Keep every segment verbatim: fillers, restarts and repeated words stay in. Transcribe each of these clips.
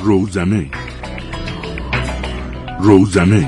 روزنه روزنه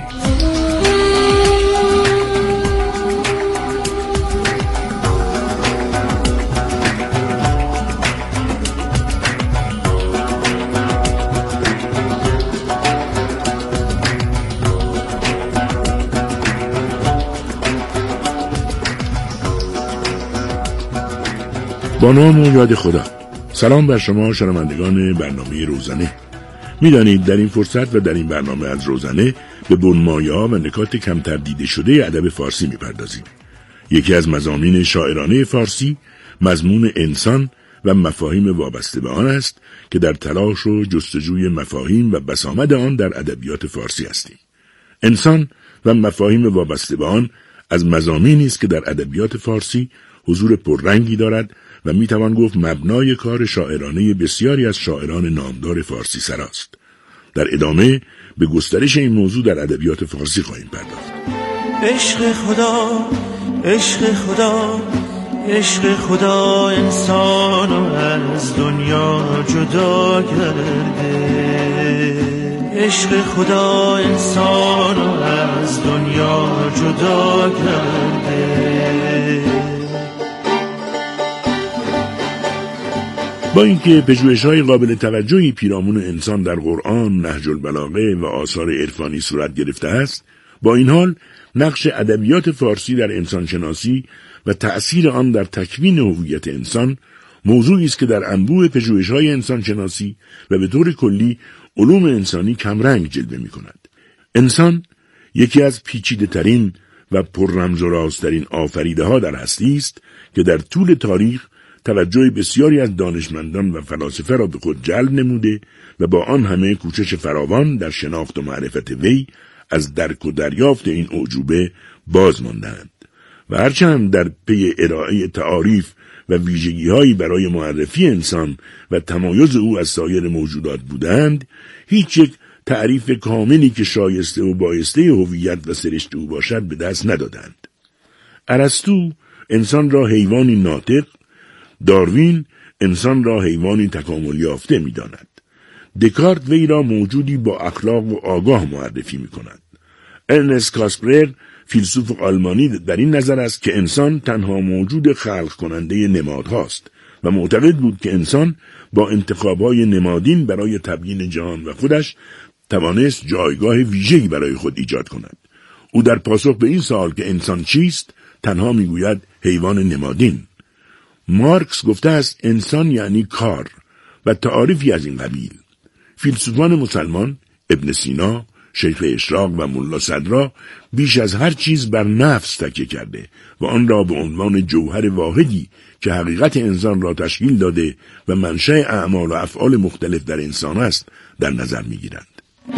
با نام و یاد خدا. سلام بر شما شنوندگان برنامه روزنه. میدانید در این فرصت و در این برنامه از روزنه به بنمایه‌ها و نکات کمتر دیده شده ادب فارسی میپردازیم. یکی از مضامین شاعرانه فارسی مضمون انسان و مفاهیم وابسته به آن است که در تلاش و جستجوی مفاهیم و بسامد آن در ادبیات فارسی هستیم. انسان و مفاهیم وابسته به آن از مضامینی است که در ادبیات فارسی حضور پررنگی دارد و میتوان گفت مبنای کار شاعرانه بسیاری از شاعران نامدار فارسی سراست. در ادامه به گسترش این موضوع در ادبیات فارسی خواهیم پرداخت. عشق خدا، عشق خدا، عشق خدا انسانو از دنیا جدا کرده. عشق خدا انسانو از دنیا جدا کرده. با اینکه پژوهش‌های قابل توجهی پیرامون انسان در قرآن، نهج البلاغه و آثار عرفانی صورت گرفته است، با این حال نقش ادبیات فارسی در انسانشناسی و تأثیر آن در تکوین هویت انسان موضوعی است که در انبوه پژوهش‌های انسانشناسی و به طور کلی علوم انسانی کمرنگ جلوه می‌کند. انسان یکی از پیچیده‌ترین و پررمز و رازترین آفریده‌ها در هستی است که در طول تاریخ توجه بسیاری از دانشمندان و فلاسفه را به خود جلب نموده و با آن همه کوشش فراوان در شناخت و معرفت وی از درک و دریافت این اعجوبه باز ماندند و هرچند در پی ارائه تعاریف و ویژگی‌هایی برای معرفی انسان و تمایز او از سایر موجودات بودند، هیچ یک تعریف کاملی که شایسته و بایسته هویت و سرشت او باشد به دست ندادند. ارسطو انسان را حیوانی ناطق، داروین انسان را حیوانی تکامل یافته می داند. دکارت وی را موجودی با اخلاق و آگاه معرفی می کند. ارنست کاسپرر فیلسوف آلمانی در این نظر است که انسان تنها موجود خلق کننده نمادهاست و معتقد بود که انسان با انتخابهای نمادین برای تبیین جهان و خودش توانست جایگاه ویژه‌ای برای خود ایجاد کند. او در پاسخ به این سوال که انسان چیست تنها می گوید حیوان نمادین. مارکس گفته است انسان یعنی کار و تعاریفی از این قبیل. فیلسوفان مسلمان ابن سینا، شیخ اشراق و ملا صدرا بیش از هر چیز بر نفس تکیه کرده و آن را به عنوان جوهر واحدی که حقیقت انسان را تشکیل داده و منشأ اعمال و افعال مختلف در انسان است در نظر می‌گیرند.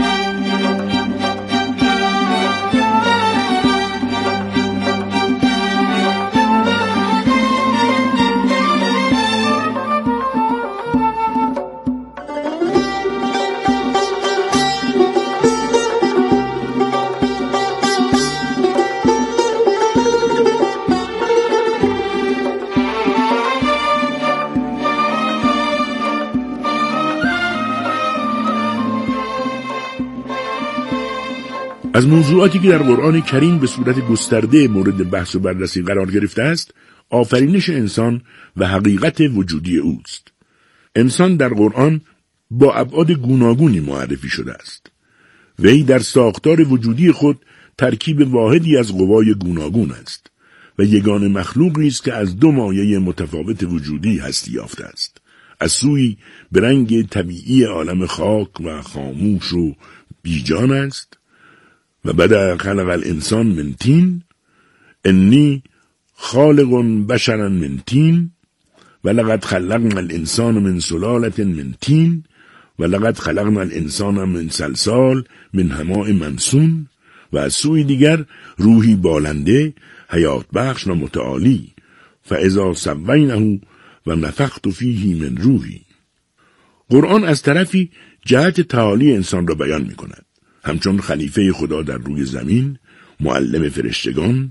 از موضوعاتی که در قرآن کریم به صورت گسترده مورد بحث و بررسی قرار گرفته است، آفرینش انسان و حقیقت وجودی اوست. انسان در قرآن با ابعاد گوناگونی معرفی شده است. وی در ساختار وجودی خود ترکیب واحدی از قوای گوناگون است و یگانه مخلوقی است که از دو مایه متفاوت وجودی هستی یافته است. از سوی به رنگ طبیعی عالم خاک و خاموش و بیجان است و بعد خلق الانسان من طین انی خالق بشرا من طین و لقد خلقنا الانسان من سلالة من طین و لقد خلقنا الانسان من صلصال من حماء مسنون و از سوی دیگر روحی بالنده حیات بخش و متعالی فاذا سوینه و نفخت فیه من روحی. قرآن از طرفی جهت تعالی انسان را بیان می کند، همچون خلیفه خدا در روی زمین، معلم فرشتگان،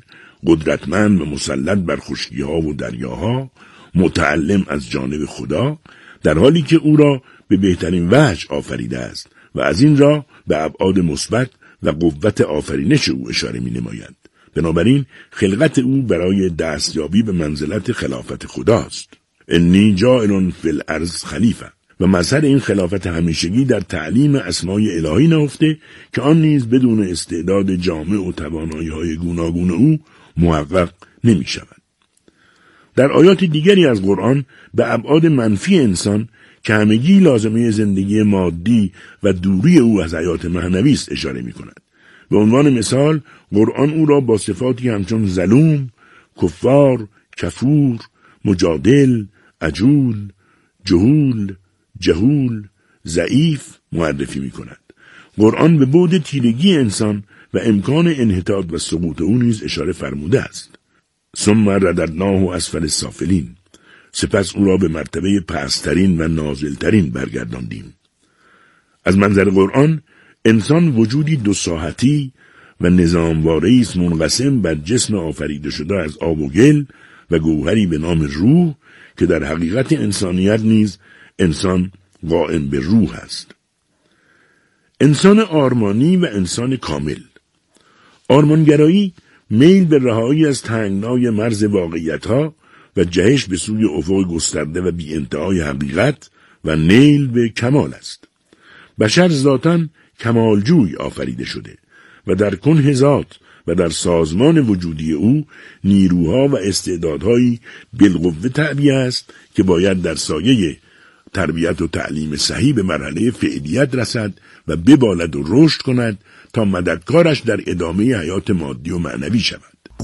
قدرتمند و مسلط بر خشکی‌ها و دریاها، متعلم از جانب خدا، در حالی که او را به بهترین وجه آفریده است و از این راه به ابعاد مثبت و قوت آفرینش او اشاره می نماید. بنابراین خلقت او برای دستیابی به منزلت خلافت خداست. انی جاعل فی الارض خلیفه. و مظهر این خلافت همیشگی در تعلیم اسمای الهی نهفته که آن نیز بدون استعداد جامع و توانایی‌های گوناگون او محقق نمی شود. در آیات دیگری از قرآن به ابعاد منفی انسان که همگی لازمه زندگی مادی و دوری او از حیات معنوی است اشاره می کند. به عنوان مثال قرآن او را با صفاتی همچون ظلوم، کفار، کفور، مجادل، عجول، جهول، جهول، ضعیف معرفی می کند. قرآن به بعد تیرگی انسان و امکان انحطاط و سقوط او نیز اشاره فرموده است. ثم رددناه اسفل السافلین. سپس او را به مرتبه پست‌ترین و نازلترین برگرداندیم. از منظر قرآن انسان وجودی دو ساحتی و نظامواره‌ای است منقسم بر جسم آفریده شده از آب و گل و گوهری به نام روح که در حقیقت انسانیت نیز انسان قائم به روح است. انسان آرمانی و انسان کامل. آرمانگرایی میل به رهایی از تنگنای مرز واقعیت‌ها و جهش به سوی افق گسترده و بی انتهای حقیقت و نیل به کمال است. بشر ذاتاً کمالجوی آفریده شده و در کنه ذات و در سازمان وجودی او نیروها و استعدادهایی بالقوه تعبیه است که باید در سایه تربیت و تعلیم صحیح به مرحله فعلیت رسد و ببالد و رشد کند تا مددکارش در ادامه حیات مادی و معنوی شود.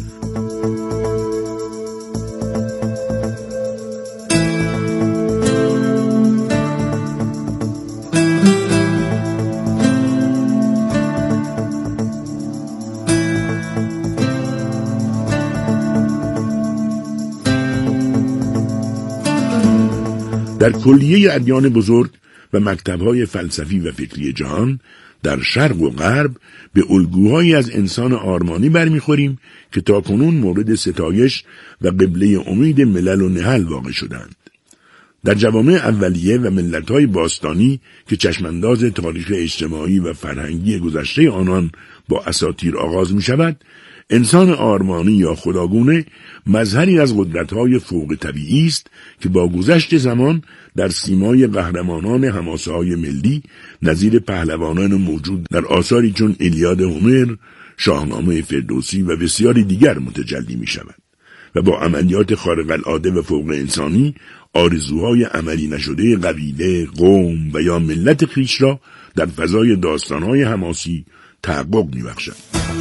در کلیه ادیان بزرگ و مکتب‌های فلسفی و فکری جهان در شرق و غرب به الگوهایی از انسان آرمانی برمیخوریم که تاکنون مورد ستایش و قبله امید ملل و نهل واقع شدند. در جوامع اولیه و ملت‌های باستانی که چشمانداز تاریخ اجتماعی و فرهنگی گذشته آنان با اساطیر آغاز می‌شود، انسان آرمانی یا خداگونه مظهری از قدرت‌های فوق طبیعی است که با گذشت زمان در سیمای قهرمانان حماسه‌های ملی نظیر پهلوانان موجود در آثاری چون ایلیاد هومر، شاهنامه فردوسی و بسیاری دیگر متجلی می‌شود و با عملیات خارق العاده و فوق انسانی آرزوهای عملی نشده قبیله، قوم و یا ملت خویش را در فضای داستان‌های حماسی تحقق می‌بخشد.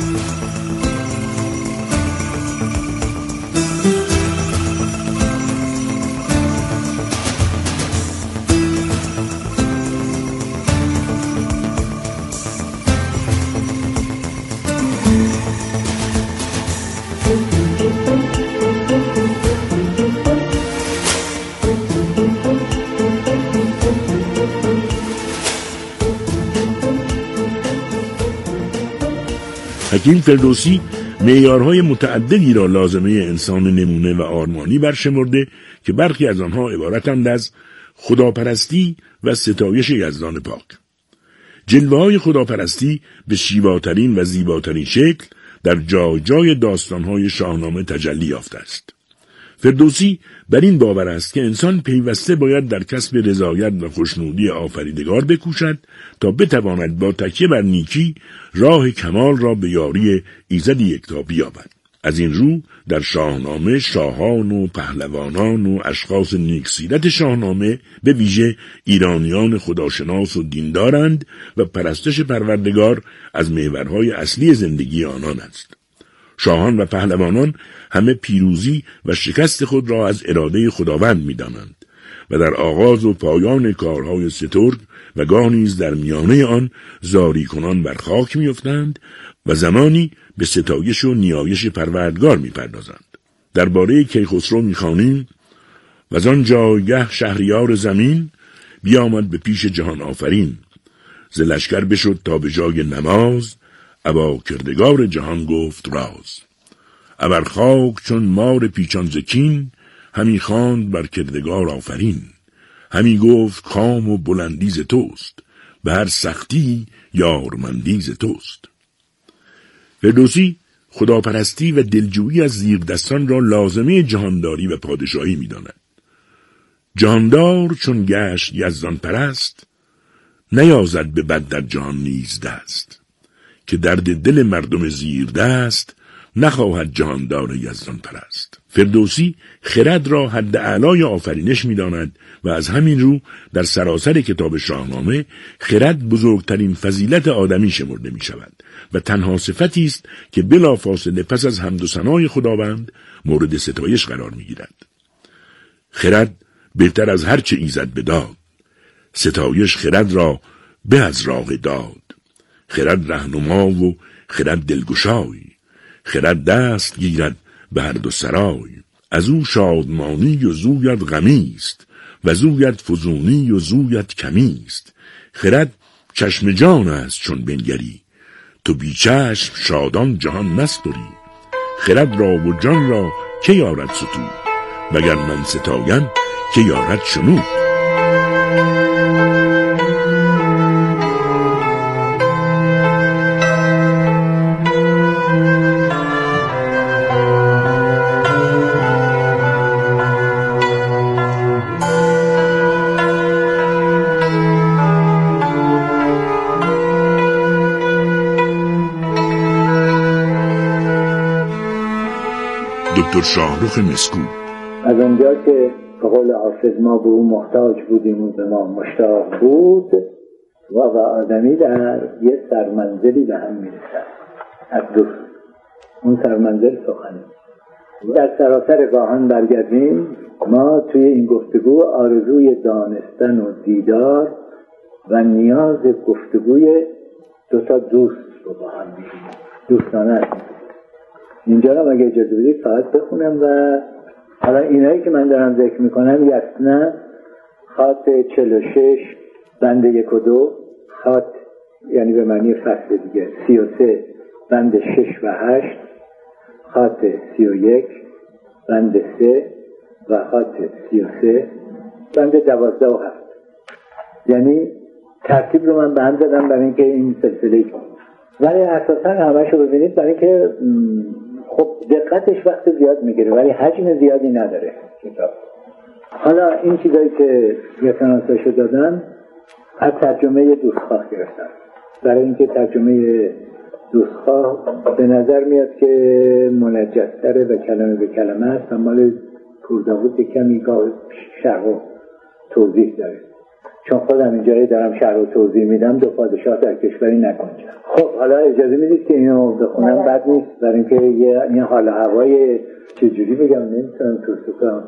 حکیم فردوسی معیارهای متعددی را لازمه انسان نمونه و آرمانی برشمرده که برخی از آنها عبارتند از خداپرستی و ستایش یزدان پاک. جلوه‌های خداپرستی به شیواترین و زیباترین شکل در جای جای داستانهای شاهنامه تجلی یافته است. فردوسی بر این باور است که انسان پیوسته باید در کسب رضایت و خوشنودی آفریدگار بکوشد تا بتواند با تکیه بر نیکی راه کمال را به یاری ایزد یکتا بیابد. از این رو در شاهنامه شاهان و پهلوانان و اشخاص نیکسیرت شاهنامه به ویژه ایرانیان خداشناس و دیندارند و پرستش پروردگار از محورهای اصلی زندگی آنان است. شاهان و پهلوانان همه پیروزی و شکست خود را از اراده خداوند می‌دانند و در آغاز و پایان کارهای سترگ و گاه نیز در میانه آن زاری کنان بر خاک می‌افتند و زمانی به ستایش و نیایش پروردگار می‌پردازند. درباره کیخسرو می‌خوانیم: و از آن جایگه شهریار زمین بیامد به پیش جهان آفرین، ز لشکر بشد تا به جای نماز، ابا کردگار جهان گفت راز. ابر خاک چون مار پیچان ز کین، همی خواند بر کردگار آفرین، همی گفت کام و بلندی ز توست، به هر سختی یارمندی ز توست. فردوسی خداپرستی و دلجویی از زیردستان را لازمه جهانداری و پادشاهی می داند. جهاندار چون گشت یزدان پرست، نیازد به بد در جهان نیز دست. که درد دل مردم زیردست، نخواهد جهاندار یزدان پرست. فردوسی خرد را حد اعلای آفرینش می داند و از همین رو در سراسر کتاب شاهنامه خرد بزرگترین فضیلت آدمی شمرده می شود و تنها صفتی است که بلافاصله پس از حمد و ثنای خداوند مورد ستایش قرار می گیرد. خرد بهتر از هر چه ایزد بداد، ستایش خرد را به از راه داد. خرد رهنما و خرد دلگشای، خرد دست گیرد به هر دو سرای. از او شادمانی و زویت غمی است، و زویت فزونی و زویت کمی است. خرد چشم جان است چون بنگری، تو بی چشم شادان جهان نسپری. خرد را و جان را که یارد ستود، وگر من ستایم که یارد شنود. دکتر شاهرخ مسکو. از آنجا که به قول حافظ ما به او محتاج بودیم و به ما مشتاق بود، و و آدمی در یه سرمنزلی به هم میرسد از دوست. اون سرمنزل سخنه. در سراسر راهان برگردیم، ما توی این گفتگو آرزوی دانستن و دیدار و نیاز گفتگوی دوتا دوست رو با هم میگیم. دوستانه است. اینجا رو اگه اجازه بدید فقط بخونم و حالا اینایی که من دارم ذکر میکنم یسنه خط چهل و شش بند یک و دو، خط یعنی به معنی فصل دیگه سی و سه بند شش و هشت، خط سی و یک بند سه و خط سی و سه بند دوازده و هفت. یعنی ترتیب رو من به هم زدم برای اینکه این سلسله کنم، ولی اساسا همش رو ببینید برای اینکه خب دقتش وقت زیاد میگیره ولی حجم زیادی نداره کتاب. حالا این چیزایی که رفرانساشو دادن از ترجمه دوستخواه گرفتم، برای اینکه ترجمه دوستخواه به نظر میاد که منجزتره و کلمه به کلمه است، مال پورداوود کمی گاه شرح و توضیح داره. چون خودم اینجایی دارم شرح و توضیح میدم، دو پادشاه در کشوری نکنجم. خب حالا اجازه میدید که اینو بخونم؟ بد نیست، برای اینکه یه حال هوای چجوری بگم نمیتونم توصیف کنم.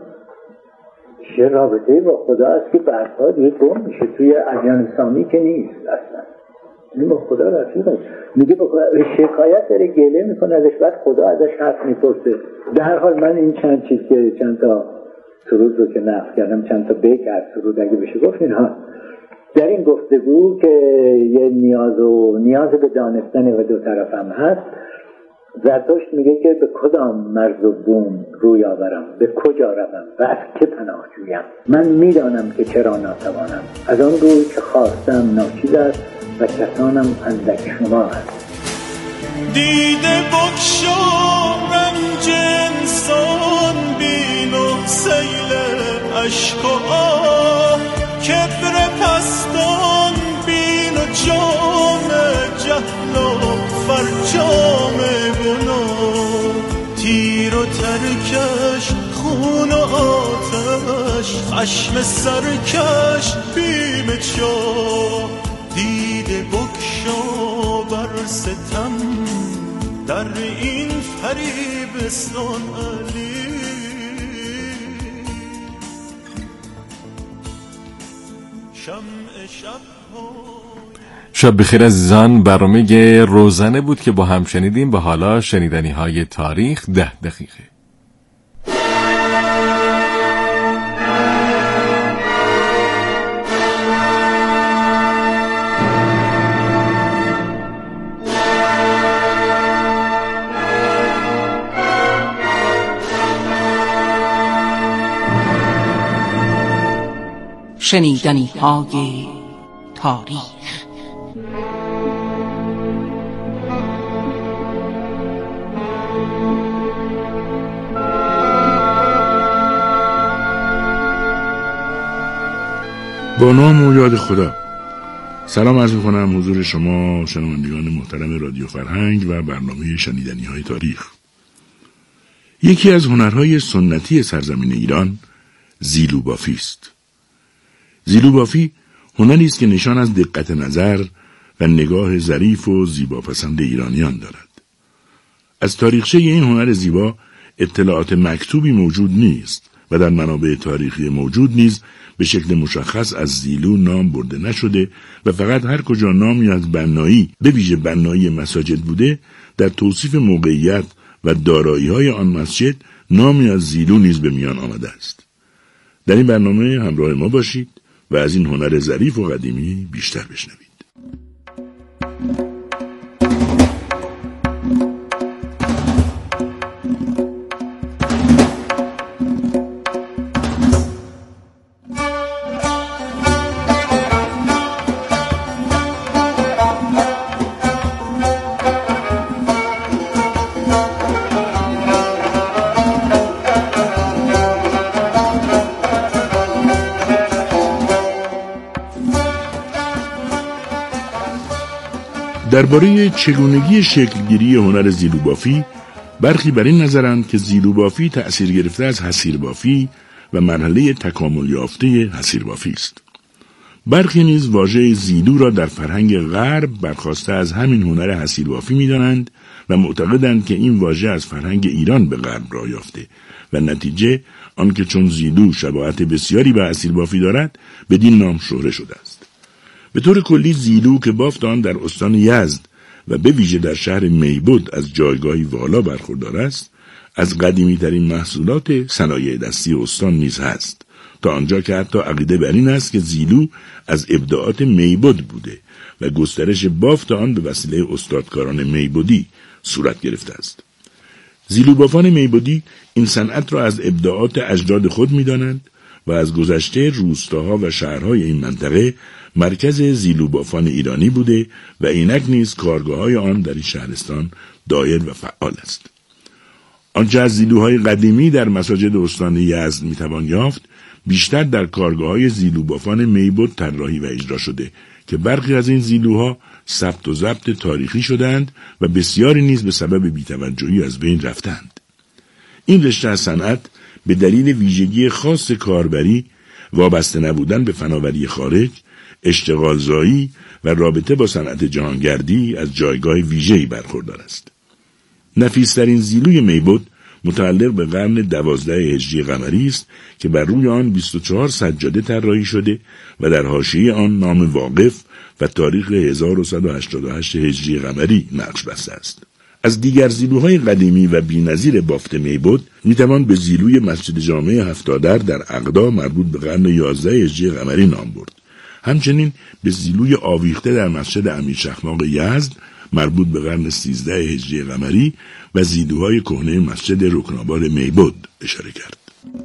چه رابطه‌ای با خدا است که بعدها دیگه گم میشه، توی ادیان سامی که نیست اصلا. این با خدا رفیق است، میگه با شکایت داره، گله میکنه ازش، بعد خدا ازش حرف میپرسه. در حال من این چند چیز که چند تا سرود رو که نقل کردم، چند تا بیت از سرود اگه بشه گفت، اینها در این گفتگو که یه نیاز و نیاز به دانستن و دو طرف هم هست. زرتشت میگه که به کدام مرز و بوم روی آورم، به کجا روم و از که پناه جویم. من میدانم که چرا ناتوانم، از آن روی که خواستم ناچیز است و کسانم اندک شما است. دیده بکشا رنج انسان بین و سیل عشق و آه، کبر پستان بین و جام جهل و فرجام گناه. تیر و ترکش خون و آتش، خشم سرکش بیم چاه. دیده بکشا بر ستم در این فریبستان علی. شمع شب شب بخیر عزیزان، برنامه روزنه بود که با هم شنیدیم. به حالا شنیدنی های تاریخ ده دقیقه. شنیدنی‌های تاریخ. با نام و یاد خدا. سلام عرض می‌کنم حضور شما شنوندگان محترم رادیو فرهنگ و برنامه شنیدنی‌های تاریخ. یکی از هنرهای سنتی سرزمین ایران زیلو بافی است. زیلو بافی هنری است که نشان از دقت نظر و نگاه ظریف و زیباپسند ایرانیان دارد. از تاریخچه این هنر زیبا اطلاعات مکتوبی موجود نیست و در منابع تاریخی موجود نیز به شکل مشخص از زیلو نام برده نشده و فقط هر کجا نامی از بنایی به ویژه بنایی مساجد بوده، در توصیف موقعیت و دارایی‌های آن مسجد نامی از زیلو نیز به میان آمده است. در این برنامه همراه ما باشید و از این هنر ظریف و قدیمی بیشتر بشنوید. درباره چگونگی شکلگیری هنر زیلو بافی برخی بر این نظرند که زیلو بافی تأثیر گرفته از حصیر بافی و مرحله تکامل یافته حصیر بافی است. برخی نیز واژه زیلو را در فرهنگ غرب برخواسته از همین هنر حصیر بافی می‌دانند و معتقدند که این واژه از فرهنگ ایران به غرب راه یافته و نتیجه آنکه چون زیلو شباهت بسیاری به حصیر بافی دارد بدین نام شهره شده است. به طور کلی زیلو که بافت آن در استان یزد و به ویژه در شهر میبود از جایگاهی والا برخوردار است، از قدیمی ترین محصولات صنایع دستی استان نیز هست، تا آنجا که حتی عقیده بر این است که زیلو از ابداعات میبود بوده و گسترش بافت آن به وسیله استادکاران میبودی صورت گرفته است. زیلو بافان میبودی این صنعت را از ابداعات اجداد خود می‌دانند و از گذشته روستاها و شهرهای این منطقه مرکز زیلو بافان ایرانی بوده و اینک نیز کارگاه‌های آن در این شهرستان دایر و فعال است. آنچه از زیلوهای قدیمی در مساجد استان یزد میتوان یافت، بیشتر در کارگاه‌های زیلو بافان میبود طراحی و اجرا شده که برخی از این زیلوها ثبت و ضبط تاریخی شدند و بسیاری نیز به سبب بی‌توجهی از بین رفتند. این رشته از صنعت به دلیل ویژگی خاص کاربری، وابسته نبودن به فناوری خارج، اشتغال زایی و رابطه با صنعت جهانگردی از جایگاه ویژه‌ای برخوردار است. نفیس‌ترین زیلوی میبود متعلق به قرن دوازده هجری قمری است که بر روی آن بیست و چهار سجاده طراحی شده و در حاشیه آن نام واقف و تاریخ هزار و صد و هشتاد و هشت هجری قمری نقش بسته است. از دیگر زیلوهای قدیمی و بی‌نظیر بافت میبود میتوان به زیلوی مسجد جامع هفتادر در اغدا مربوط به قرن یازده هجری قمری نام برد. همچنین به زیلوی آویخته در مسجد امیر شخماق یزد مربوط به قرن سیزده هجری قمری و زیلوهای کهنه مسجد رکناباد میبود اشاره کرد.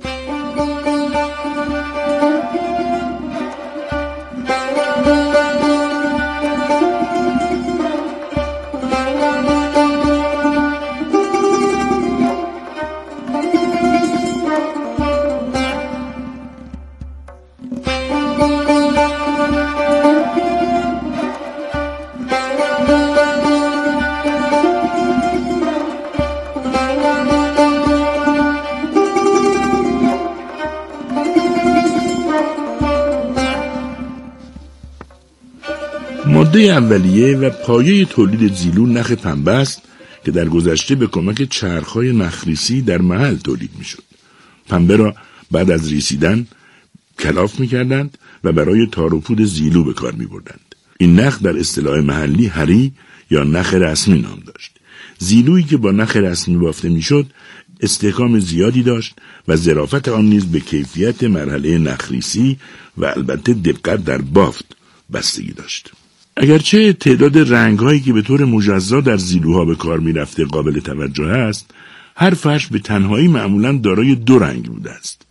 ماده اولیه و پایه تولید زیلو نخ پنبه است که در گذشته به کمک چرخ‌های نخریسی در محل تولید می‌شد. پنبه را بعد از ریسیدن کلاف می‌کردند و برای تار و پود زیلو به کار می‌بردند. این نخ در اصطلاح محلی هری یا نخ رسمی نام داشت. زیلویی که با نخ رسمی بافته می‌شد استحکام زیادی داشت و ظرافت آن نیز به کیفیت مرحله نخریسی و البته دقت در بافت بستگی داشت. اگرچه تعداد رنگ‌هایی که به طور مجزا در زیلوها به کار می‌رفته قابل توجه است، هر فرش به تنهایی معمولاً دارای دو رنگ بوده است.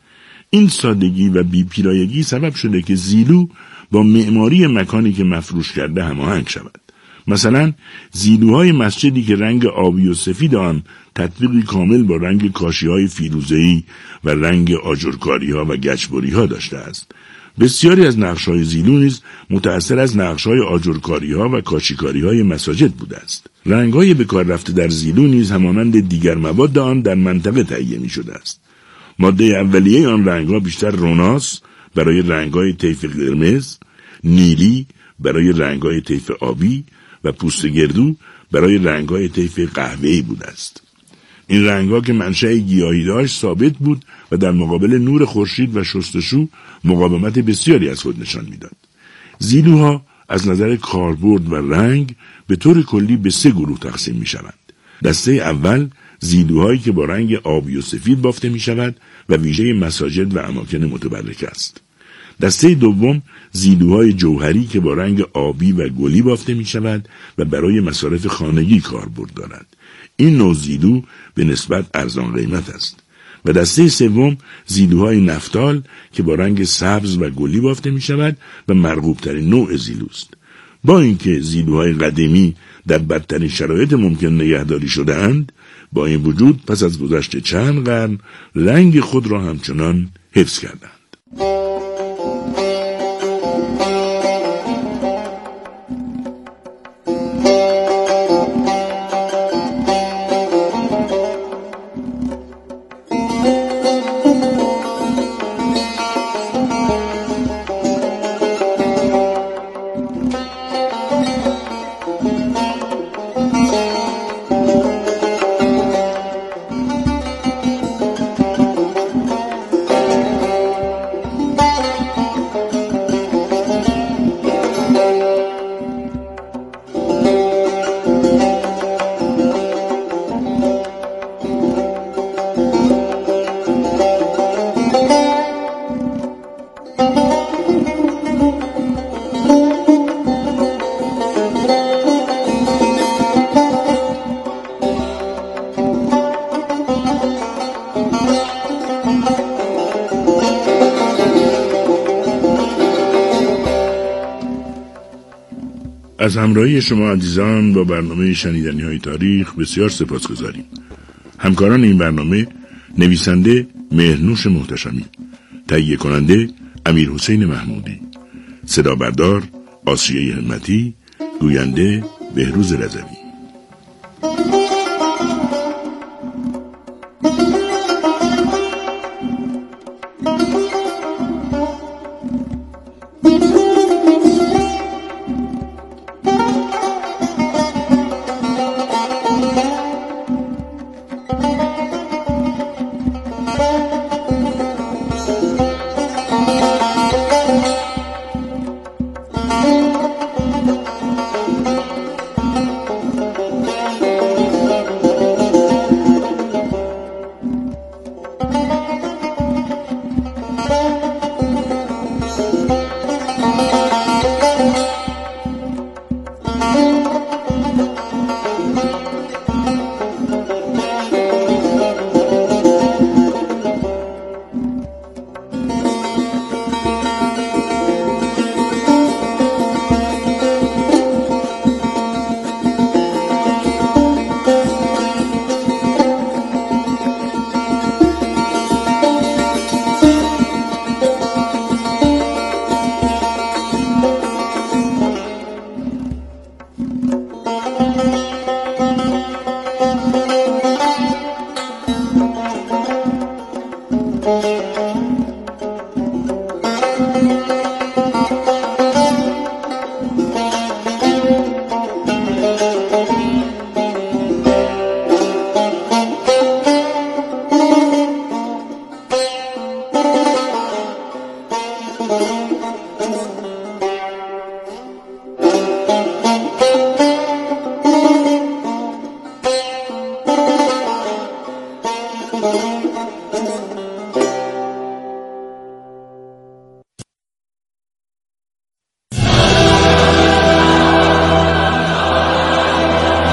این سادگی و بی‌پیرایگی سبب شده که زیلو با معماری مکانی که مفروش کرده هماهنگ شود. مثلا زیلوهای مسجدی که رنگ آبی و سفید آن تطبیقی کامل با رنگ کاشی‌های فیروزه‌ای و رنگ آجرکاری‌ها و گچبری‌ها داشته است. بسیاری از نقش‌های زیلو نیز متأثر از نقش‌های آجرکاری‌ها و کاشیکاری‌های مساجد بوده است. رنگ‌های به کار رفته در زیلو نیز همانند دیگر مواد آن در منطقه تهیه می‌شده است. ماده اولیه آن رنگ‌ها بیشتر روناس برای رنگ‌های طیف قرمز، نیلی برای رنگ‌های طیف آبی و پوست گردو برای رنگ‌های طیف قهوه‌ای بوده است. این رنگ‌ها که منشأ گیاهی داشت ثابت بود و در مقابل نور خورشید و شستشو مقاومت بسیاری از خود نشان می‌داد. زیلوها از نظر کاربرد و رنگ به طور کلی به سه گروه تقسیم می‌شوند. دسته اول زیلوهایی که با رنگ آبی و سفید بافته می‌شود و ویژه مساجد و اماکن متبرک است. دسته دوم زیلوهای جوهری که با رنگ آبی و گلی بافته می‌شود و برای مصارف خانگی کاربرد دارد. این نوع زیلو به نسبت ارزان قیمت است. و دسته سوم زیلوهای نفتال که با رنگ سبز و گلی بافته می‌شود و مرغوب ترین نوع زیلوست. با اینکه زیلوهای قدیمی در بدترین شرایط ممکن نگهداری شده اند، با این وجود پس از گذشت چند قرن رنگ خود را همچنان حفظ کردند. از همراهی شما عزیزان با برنامه شنیدنی های تاریخ بسیار سپاسگزاریم. همکاران این برنامه نویسنده مهرنوش محتشمی، تهیه کننده امیر حسین محمودی، صدا بردار آسیه همتی، گوینده بهروز رضوی.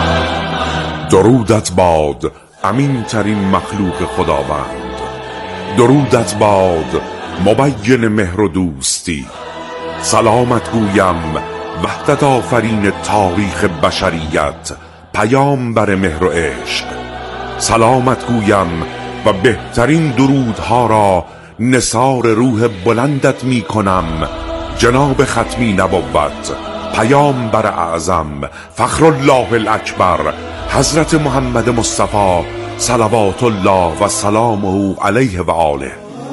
درودت باد امین ترین مخلوق خداوند، درودت باد مبین مهر و دوستی. سلامت گویم وحدت آفرین تاریخ بشریت، پیامبر مهر و عشق. سلامت گویم و بهترین درودها را نثار روح بلندت می کنم، جناب ختمی نبوت، پیامبر اعظم، فخر الله الاکبر، حضرت محمد مصطفی صلوات الله و سلامه علیه و آله.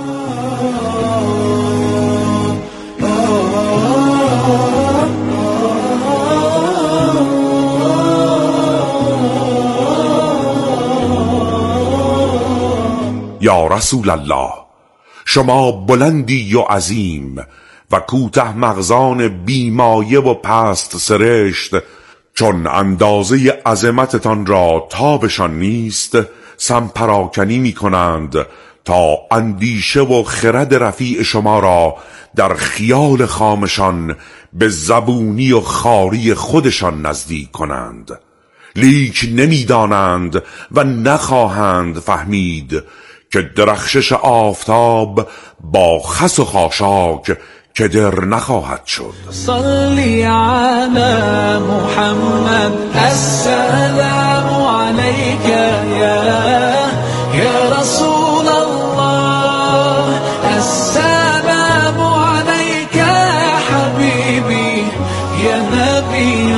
یا رسول الله، شما بلندی و عظیم و کوته مغزان بیمایه و پست سرشت، چون اندازه عظمتتان را تابشان نیست، سمپراکنی می کنند تا اندیشه و خرد رفیع شما را در خیال خامشان به زبونی و خاری خودشان نزدیک کنند، لیک نمی دانند و نخواهند فهمید که درخشش آفتاب با خس و خاشاک کدر نخواهد شد. صلی علی محمد السلام علیک یا یا رسول الله، السلام علیک حبیبی یا نبی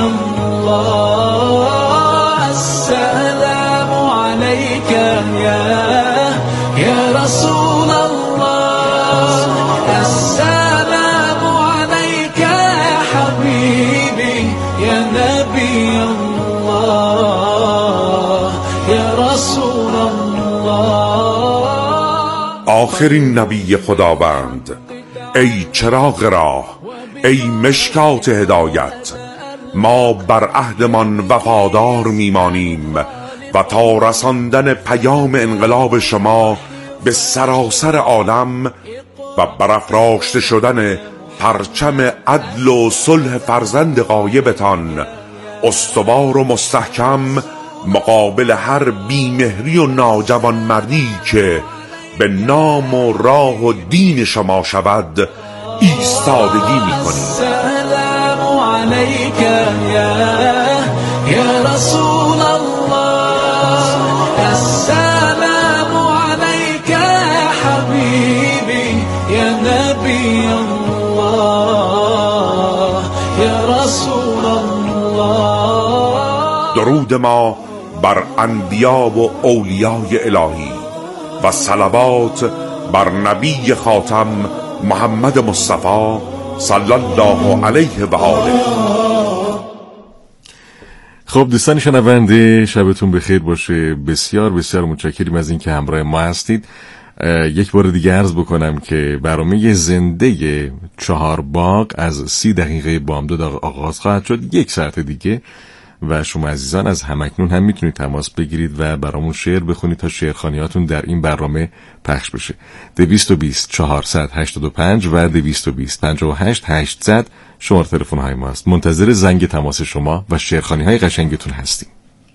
الله، السلام علیک یا یا رسول الله، السلام علیک حبیبی یا نبی الله، یا رسول الله. آخرین نبی خداوند، ای چراغ راه، ای مشکات هدایت، ما بر عهدمان وفادار میمانیم و تا رساندن پیام انقلاب شما به سراسر عالم و برافراشته شدن پرچم عدل و صلح فرزند غایبتان استوار و مستحکم مقابل هر بیمهری و ناجوانمردی که به نام و راه و دین شما شود ایستادگی می‌کنیم. السلام علیک یا یا رسول الله، السلام علیک حبیبی یا نبی الله، یا رسول الله. درود ما بر انبیا و اولیای الهی و صلوات بر نبی خاتم محمد مصطفی صلی الله علیه و آله. خب دوستان شنونده، شبتون بخیر باشه. بسیار بسیار متشکریم از اینکه همراه ما هستید. یک بار دیگه عرض بکنم که برنامه زنده چهار باغ از سی دقیقه بامداد آغاز خواهد شد، یک ساعت دیگه، و شما عزیزان از همکنون هم میتونید تماس بگیرید و برامون شعر بخونید تا شعرخوانیاتون در این برنامه پخش بشه. دویست و بیست چهارصد هشتاد و پنج و دویست و بیست پنجاه و هشت هشتصد شماره تلفن های ماست. منتظر زنگ تماس شما و شعرخوانی های قشنگتون هستیم.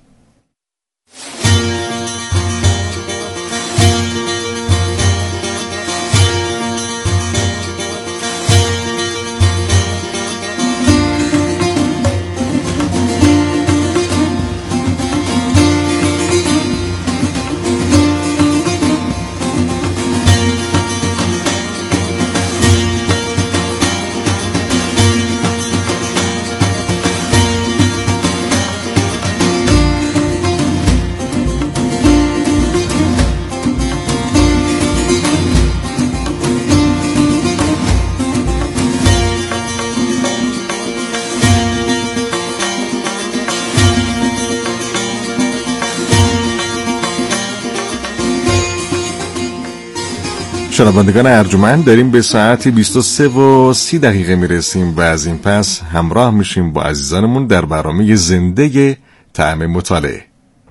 شنوندگان ارجمند، داریم به ساعت بیست و سه و سی دقیقه میرسیم و از این پس همراه میشیم با عزیزانمون در برنامه زنده طعم مطالعه.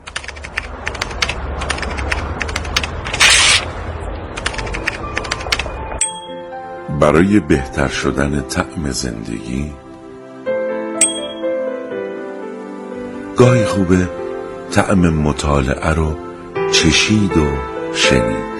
برای بهتر شدن طعم زندگی گاهی خوبه طعم مطالعه رو چشید و شنید.